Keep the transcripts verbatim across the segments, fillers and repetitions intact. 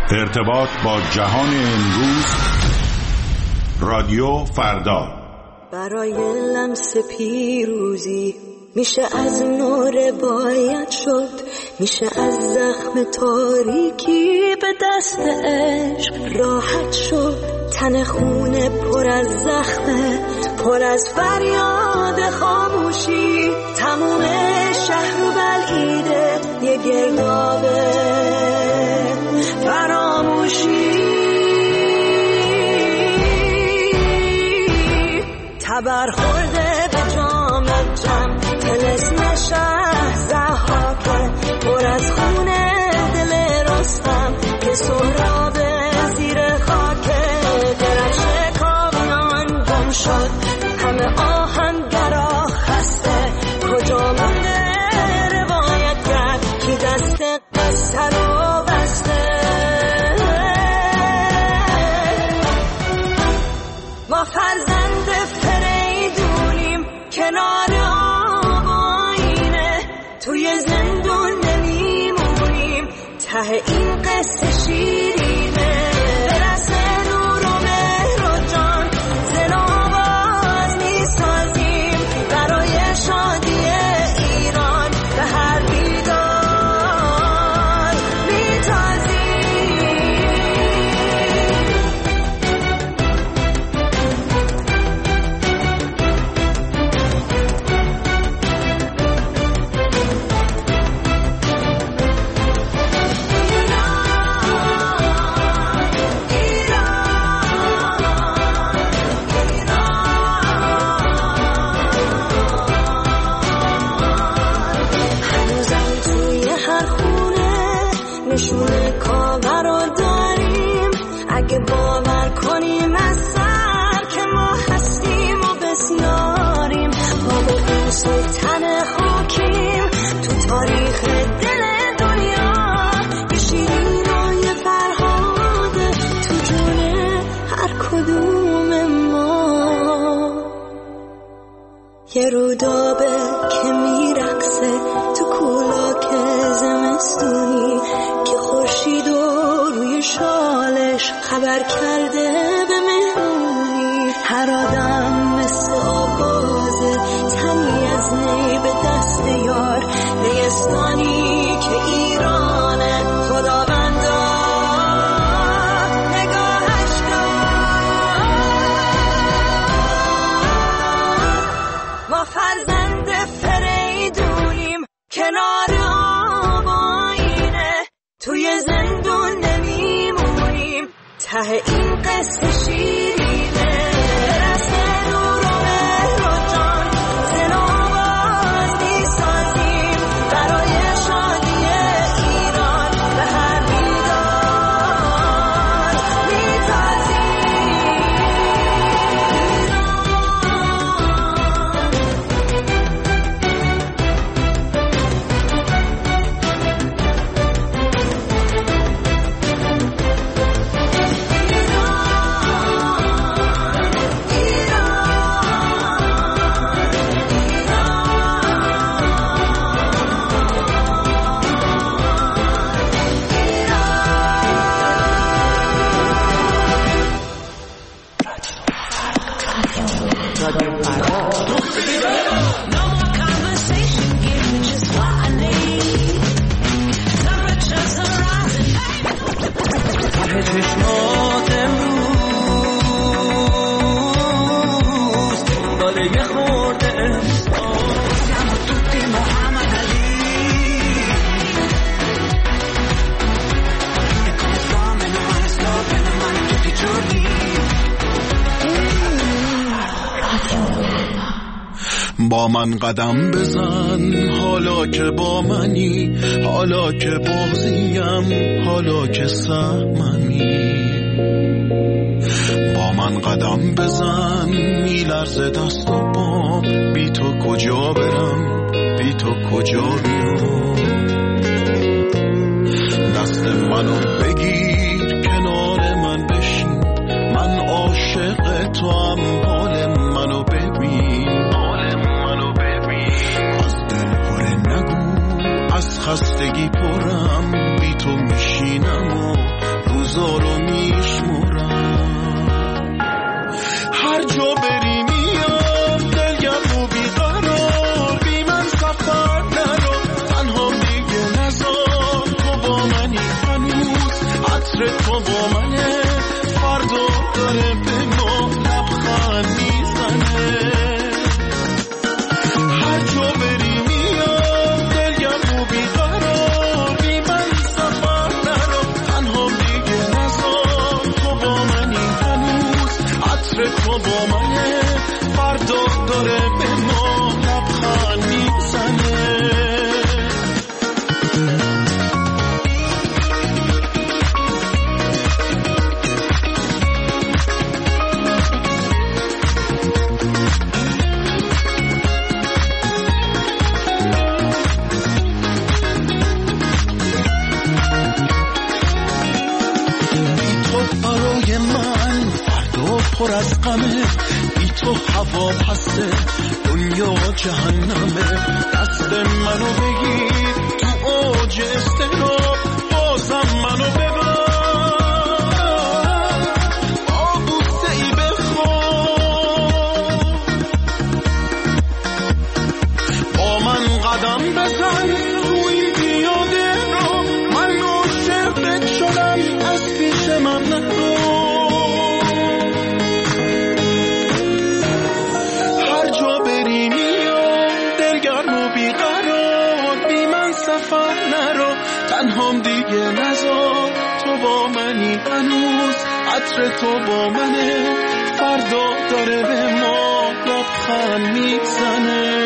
ارتباط با جهان امروز، رادیو فردا. برای لمس پیروزی میشه از نور باید شد، میشه از زخم تاریکی به دست عشق راحت شد. تن خونه پر از زخمه، پر از فریاد خاموشی، تموم شهر و بلعیده یه گردابه فراموشی. تبر خورده به جام جم، طلسم شهر ضحاکه، پر از خونه دل رستم که سهراب زیر خاکه. درفش کامیان گم شد، همه آهنگرا خسته، کجا مونده روایتگر کی دست قصه رو بسته. ما فرزند فریدونیم کنار آب آینه، توی زندون نمیمونیم ته این قصه شیرینه. برس نور و مهر و جان زن آواز میسازیم برای شادی ایران، به هر بیدار میتازیم. نشونه کاور رو داریم، اگه باور کنیم از سر که ما هستیم و بسیاریم. ما با قوس و تن خاکیم تو تاریخ دل دنیا، یه شیرین و یه فرهاده تو جون هر کدوم ما. یه رودابه که میرقصه تو کولاک زمستونی، که خورشید و روی شالش خبر کرده به مهمونی. هر آدم مثل آغازه، تنی از نی به دست یار، نیستانی که ایرانه خداوندا نگاهش کن. ما فرزند فریدونیم کنار آب آینه، توی زندون نمیمونیم ته این قصه شیرینه. برس نور و مهر و جان زن آواز میسازیم برای شادی ایران، به هر بیدار میتازیم. چشمات امروز داره یه خورده احسان توتی محمد علی اکانسام من اسلاف من توتی جوری. با من قدم بزن حالا که با منی، حالا که بازیم، حالا که سهممی. با من قدم بزن میلرزه دست و پام، بی تو کجا برم، بی تو کجا بیام. دست منو بگیر کنار من بشین، من عاشق تو هم، حال منو ببین، از خستگی پرم، بی تو میشینم و روز روزا رو میشمرم. هر جا بری میام دلگرم و بیقرار، بی من سفر نرو تنها دیگه نزار. تو با منی هنوز عطر تو با منه، فردا داره به ما لبخند میزنه. هر جا بری میام دلگرم و بیقرار، بی من سفر نرو تنها دیگه نزار. تو با منی هنوز عطر تو با منه، فردا داره به ما لبخند میزنه. پر از غمه، بی تو هوا پسته دنیا جهنمه. دست منو بگیر تو اوج استراب، بازم منو ببر آبوسه ای بخواب. با من قدم بزن تو این پیاده رو، من عاشقت شدم از پیش من نرو. تنهام دیگه نزار، تو با منی هنوز عطر تو با منه، فردا داره به ما لبخند میزنه.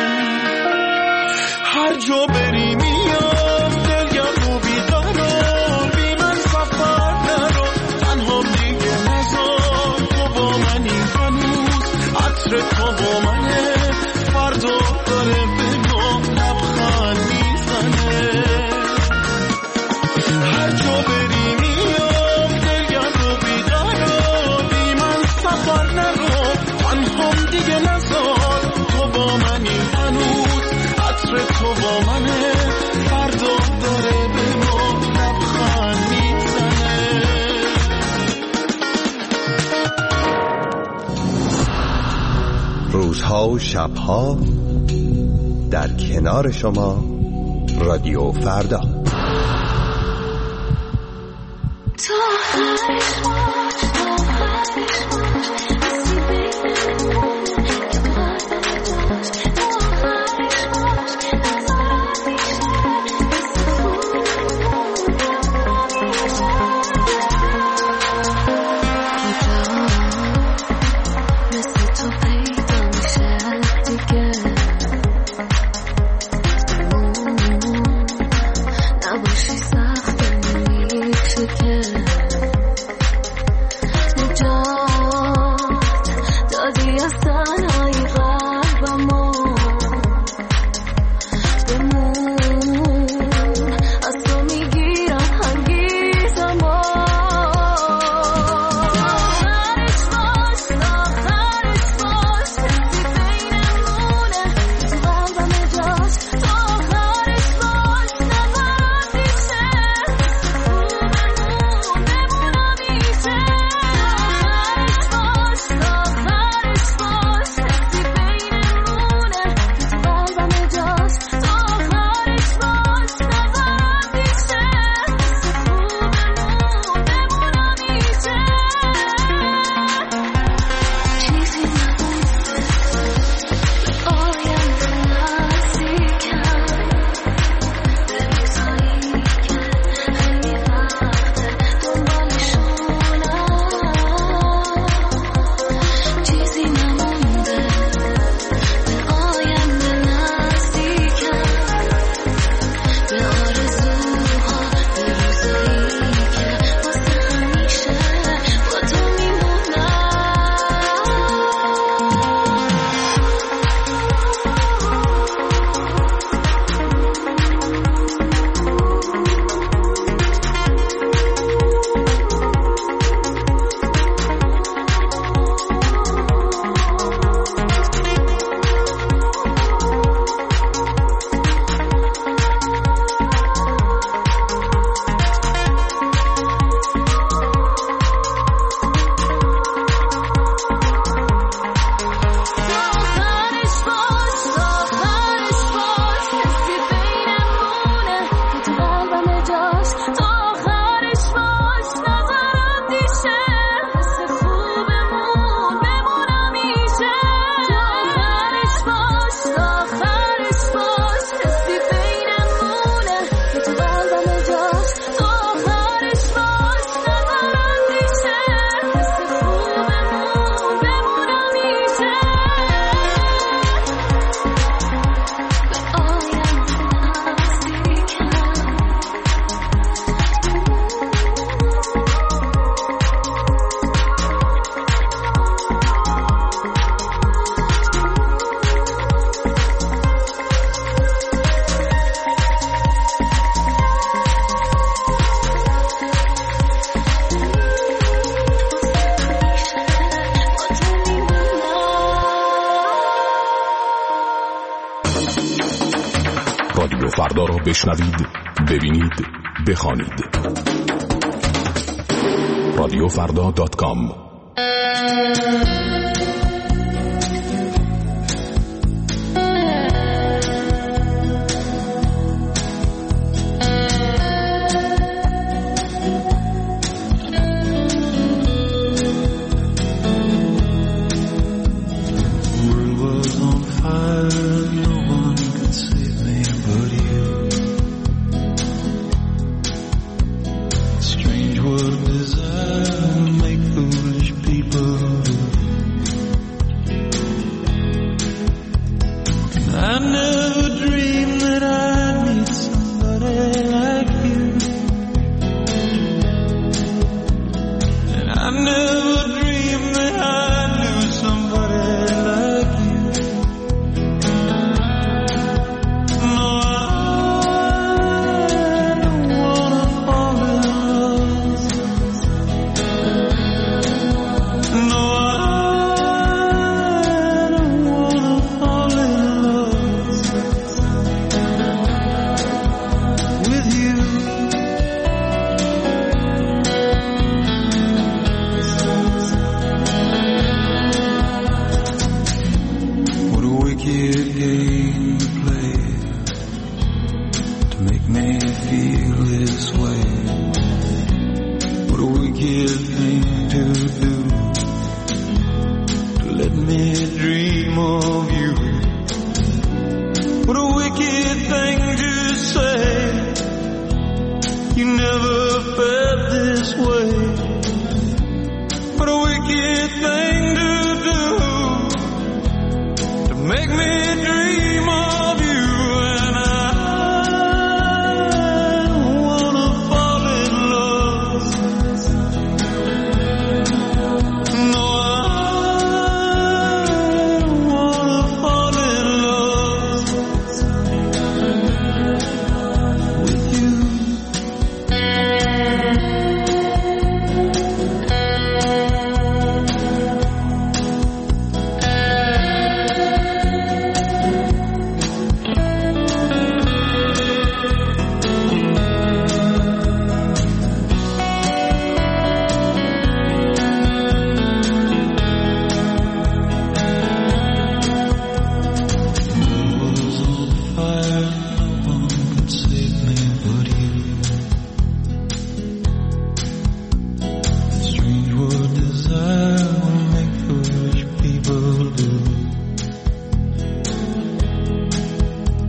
هر جا بری میام دلگرم و بیقرار، بی من سفر نرو تنهام دیگه نزار. تو با منی هنوز عطر تو با منه، فردا داره به ما لبخند میزنه. هر جا بری میام دلگرم و بیقرار، بی من سفر نرو تنهام دیگه نزار. تو با منی هنوز عطر تو با منه، فردا داره به ما لبخند میزنه. روزها و شبها در کنار شما، رادیو فردا. بشنوید، ببینید، بخوانید. رادیو فردا دات کام.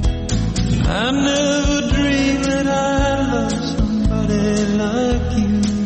I never dreamed that I'd love somebody like you.